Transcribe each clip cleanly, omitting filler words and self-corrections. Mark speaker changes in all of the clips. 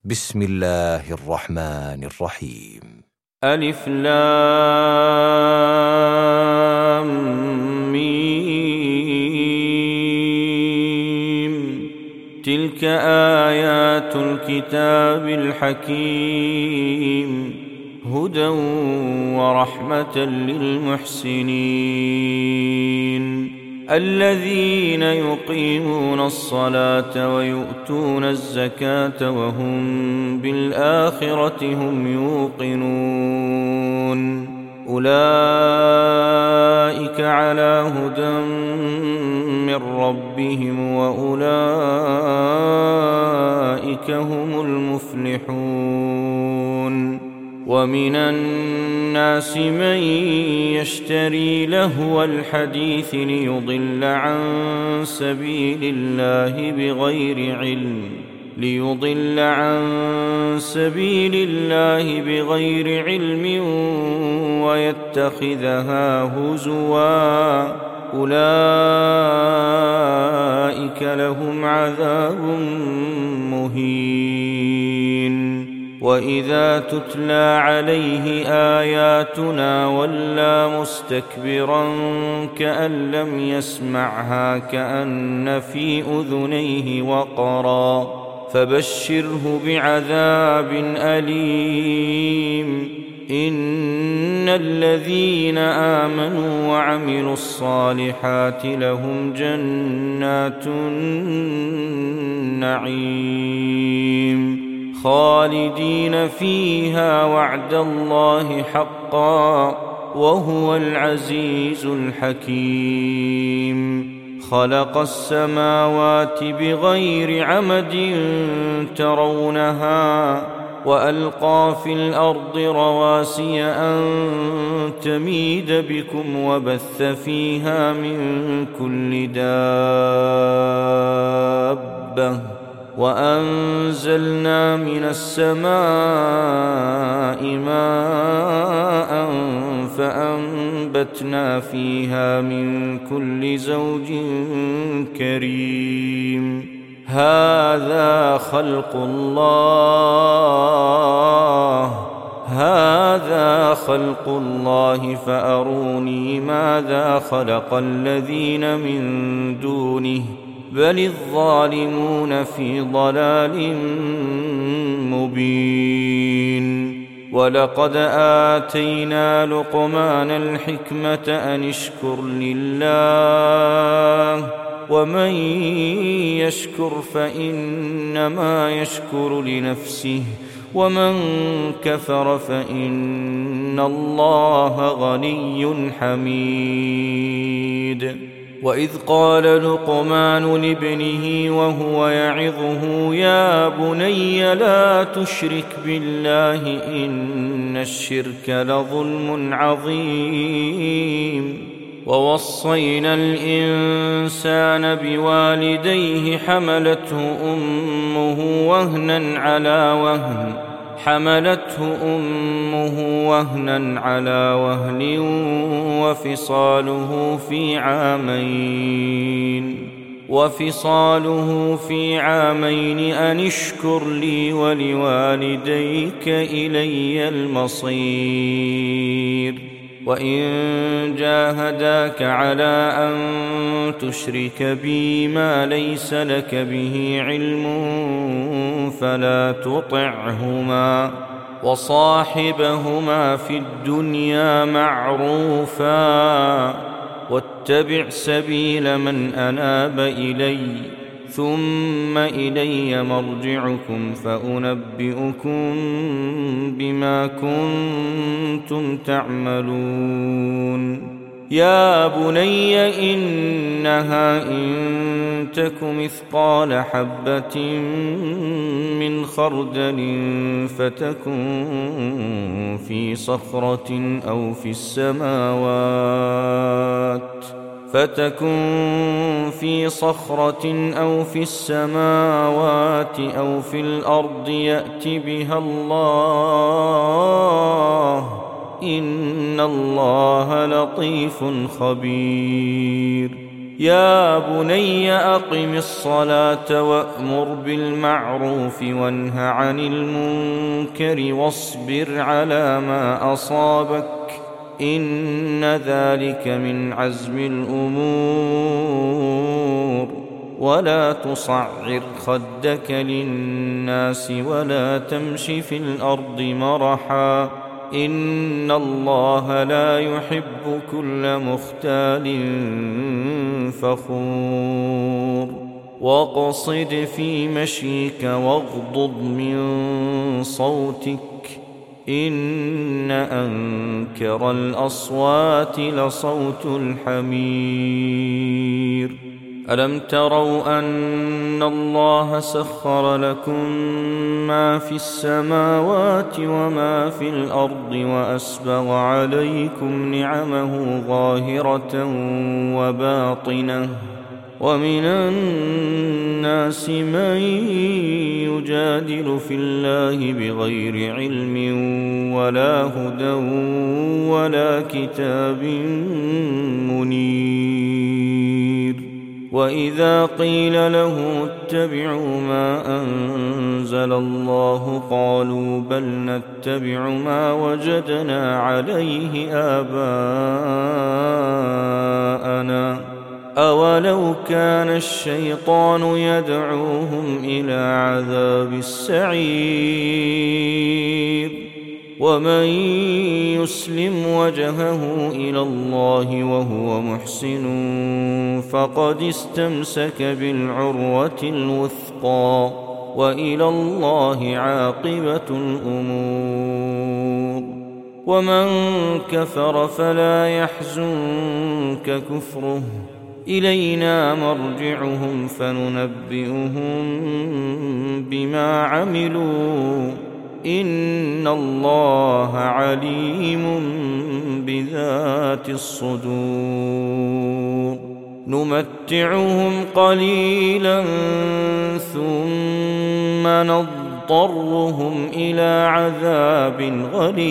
Speaker 1: بسم الله الرحمن الرحيم.
Speaker 2: ألف لام ميم. تلك آيات الكتاب الحكيم، هدى ورحمة للمحسنين الذين يقيمون الصلاة ويؤتون الزكاة وهم بالآخرة هم يوقنون. أولئك على هدى من ربهم وأولئك هم المفلحون. ومن الناس من يشتري لهو الحديث ليضل عن سبيل الله بغير علم ويتخذها هزوا، أولئك لهم عذاب مهين. وإذا تتلى عليه آياتنا ولى مستكبرا كأن لم يسمعها كأن في أذنيه وقرا، فبشره بعذاب أليم. إن الذين آمنوا وعملوا الصالحات لهم جنات النعيم خالدين فيها، وعد الله حقا وهو العزيز الحكيم. خلق السماوات بغير عمد ترونها وألقى في الأرض رواسي أن تميد بكم وبث فيها من كل دابة، وأنزلنا من السماء ماء فأنبتنا فيها من كل زوج كريم. هذا خلق الله فأروني ماذا خلق الذين من دونه، بل الظالمون في ضلال مبين. ولقد آتينا لقمان الحكمة أن اشكر لله، ومن يشكر فإنما يشكر لنفسه، ومن كفر فإن الله غني حميد. وإذ قال لقمان لابنه وهو يعظه يا بني لا تشرك بالله إن الشرك لظلم عظيم. ووصينا الإنسان بوالديه حملته أمه وهنا على وهن وفصاله في عامين أن اشكر لي ولوالديك إلي المصير. وإن جاهداك على أن تشرك بي ما ليس لك به علم فلا تطعهما، وصاحبهما في الدنيا معروفا، واتبع سبيل من أناب إلي، ثم إلي مرجعكم فأنبئكم بما كنتم تعملون. يا بني إنها إن تك مثقال حبة من خردل فتكن في صخرة أو في السماوات أو في الأرض يأت بها الله، إن الله لطيف خبير. يا بني أقم الصلاة وأمر بالمعروف وانه عن المنكر واصبر على ما أصابك إن ذلك من عزم الأمور ولا تصعر خدك للناس ولا تمش في الأرض مرحا إن الله لا يحب كل مختال فخور واقصد في مشيك واغضض من صوتك إن أنكر الأصوات لصوت الحمير ألم تروا أن الله سخر لكم ما في السماوات وما في الأرض وأسبغ عليكم نعمه ظاهرة وباطنة ومن الناس من يجادل في الله بغير علم ولا هدى ولا كتاب منير وإذا قيل له اتبعوا ما أنزل الله قالوا بل نتبع ما وجدنا عليه آباءنا أولو كان الشيطان يدعوهم إلى عذاب السعير ومن يسلم وجهه إلى الله وهو محسن فقد استمسك بالعروة الوثقى وإلى الله عاقبة الأمور ومن كفر فلا يحزنك كفره إلينا مرجعهم فننبئهم بما عملوا إن الله عليم بذات الصدور نمتعهم قليلا ثم نضطرهم إلى عذاب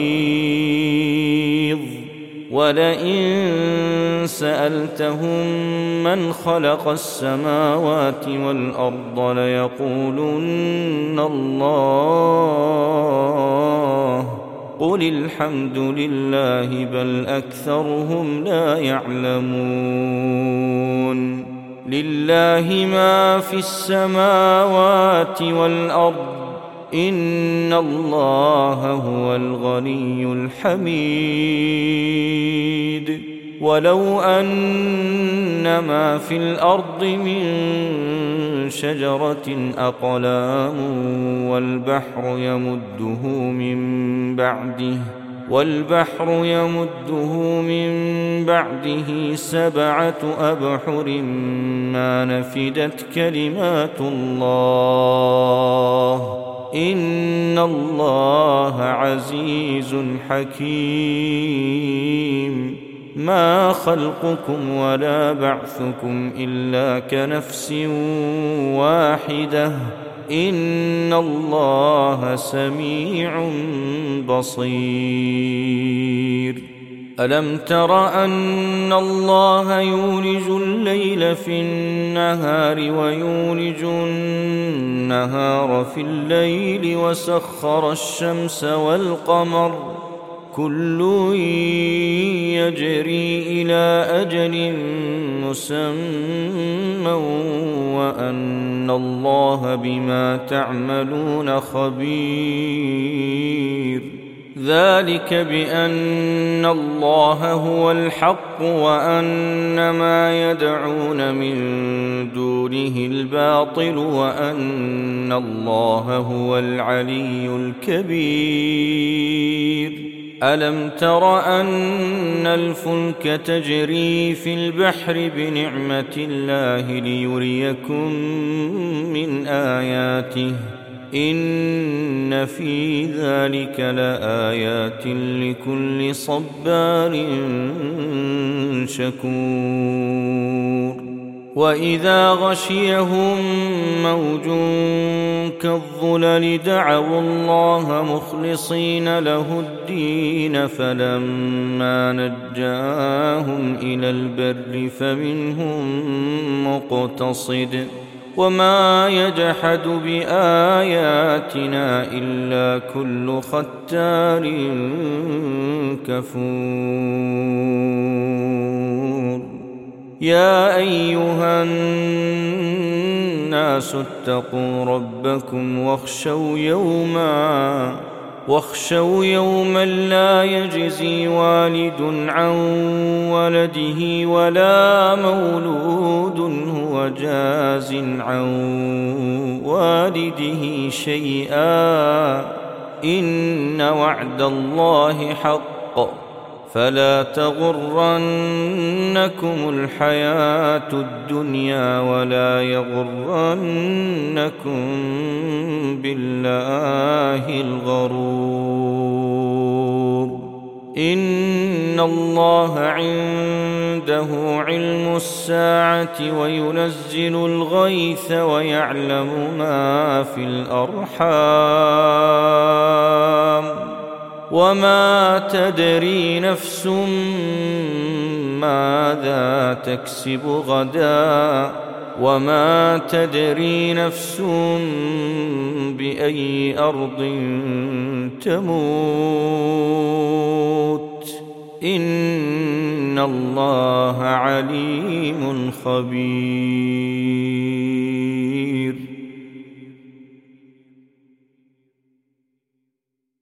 Speaker 2: غليظ ولئن سألتهم من خلق السماوات والأرض ليقولن الله قل الحمد لله بل أكثرهم لا يعلمون لله ما في السماوات والأرض إن الله هو الغني الحميد ولو أن ما في الأرض من شجرة أقلام والبحر يمده من بعده 7 أبحر ما نفدت كلمات الله إن الله عزيز حكيم ما خلقكم ولا بعثكم إلا كنفس واحدة إن الله سميع بصير ألم تر أن الله يولج الليل في النهار ويولج النهار في الليل وسخر الشمس والقمر كل يجري إلى أجل مسمى وأن الله بما تعملون خبير ذلك بأن الله هو الحق وأن ما يدعون من دونه الباطل وأن الله هو العلي الكبير ألم تر أن الفلك تجري في البحر بنعمة الله ليريكم من آياته إن في ذلك لآيات لكل صبار شكور وإذا غشيهم موج كالظلل دعوا الله مخلصين له الدين فلما نجاهم إلى البر فمنهم مقتصد وما يجحد بآياتنا إلا كل ختار كفور يا أيها الناس اتقوا ربكم واخشوا يوما لا يجزي والد عن ولده ولا مولود هو جاز عن والده شيئا إن وعد الله حق فلا تغرنكم الحياة الدنيا ولا يغرنكم بالله الغرور إن الله عنده علم الساعة وينزل الغيث ويعلم ما في الأرحام وما تدري نفس ماذا تكسب غدا وما تدري نفس بأي أرض تموت إن الله عليم خبير